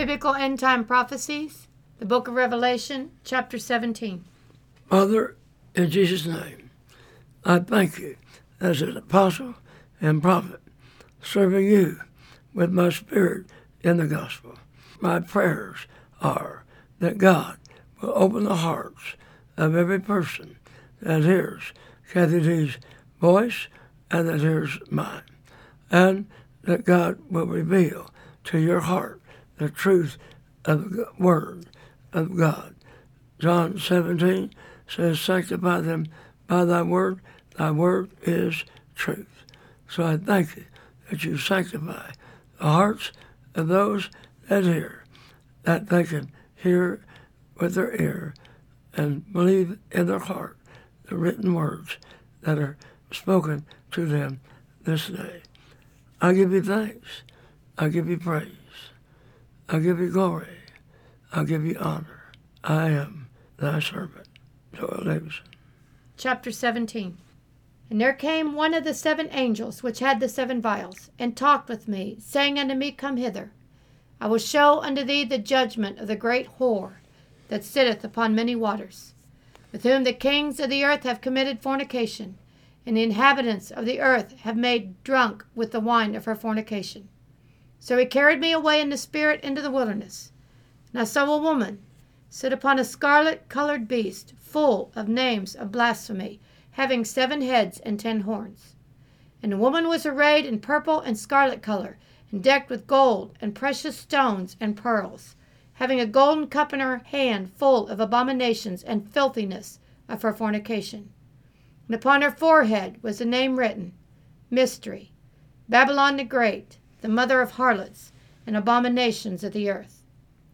Biblical End Time Prophecies, the Book of Revelation, chapter 17. Father, in Jesus' name, I thank you as an apostle and prophet, serving you with my spirit in the gospel. My prayers are that God will open the hearts of every person that hears Kathy D's voice and that hears mine, and that God will reveal to your heart the truth of the word of God. John 17 says, sanctify them by thy word is truth. So I thank you that you sanctify the hearts of those that hear, that they can hear with their ear and believe in their heart the written words that are spoken to them this day. I give you thanks. I give you praise. I give you glory. I give you honor. I am thy servant, Joel Davidson. Chapter 17. And there came one of the 7 angels which had the 7 vials, and talked with me, saying unto me, Come hither. I will show unto thee the judgment of the great whore that sitteth upon many waters, with whom the kings of the earth have committed fornication, and the inhabitants of the earth have made drunk with the wine of her fornication. So he carried me away in the spirit into the wilderness. And I saw a woman sit upon a scarlet-colored beast, full of names of blasphemy, having 7 heads and 10 horns. And the woman was arrayed in purple and scarlet color, and decked with gold and precious stones and pearls, having a golden cup in her hand full of abominations and filthiness of her fornication. And upon her forehead was a name written, Mystery, Babylon the Great, the mother of harlots and abominations of the earth.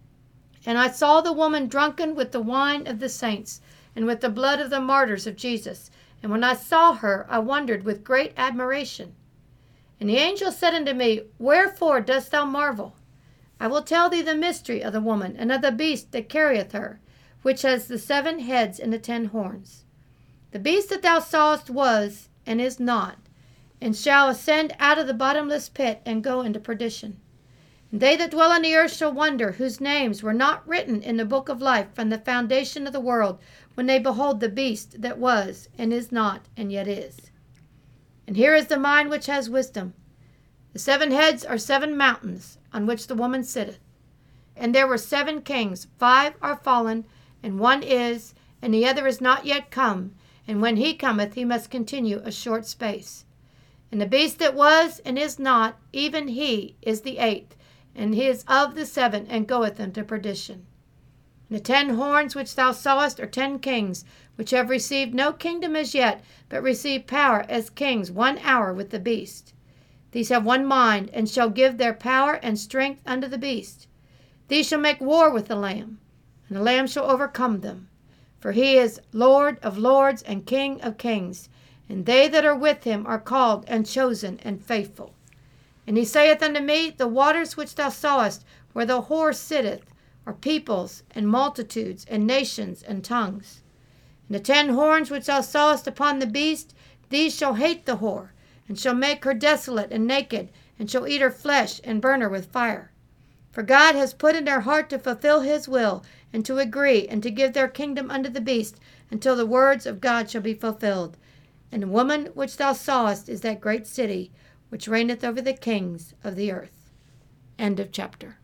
And I saw the woman drunken with the wine of the saints, and with the blood of the martyrs of Jesus. And when I saw her, I wondered with great admiration. And the angel said unto me, Wherefore dost thou marvel? I will tell thee the mystery of the woman, and of the beast that carrieth her, which has the 7 heads and the 10 horns. The beast that thou sawest was, and is not, and shall ascend out of the bottomless pit, and go into perdition. And they that dwell on the earth shall wonder, whose names were not written in the book of life from the foundation of the world, when they behold the beast that was, and is not, and yet is. And here is the mind which has wisdom. The 7 heads are 7 mountains, on which the woman sitteth. And there were 7 kings, 5 are fallen, and 1 is, and the other is not yet come, and when he cometh he must continue a short space. And the beast that was and is not, even he is the 8th, and he is of the 7, and goeth into perdition. And the 10 horns which thou sawest are 10 kings, which have received no kingdom as yet, but receive power as kings 1 hour with the beast. These have one mind, and shall give their power and strength unto the beast. These shall make war with the Lamb, and the Lamb shall overcome them. For he is Lord of lords and King of kings, and they that are with him are called and chosen and faithful. And he saith unto me, The waters which thou sawest, where the whore sitteth, are peoples and multitudes and nations and tongues. And the 10 horns which thou sawest upon the beast, these shall hate the whore, and shall make her desolate and naked, and shall eat her flesh and burn her with fire. For God has put in their heart to fulfill his will, and to agree, and to give their kingdom unto the beast, until the words of God shall be fulfilled. And the woman which thou sawest is that great city, which reigneth over the kings of the earth. End of chapter.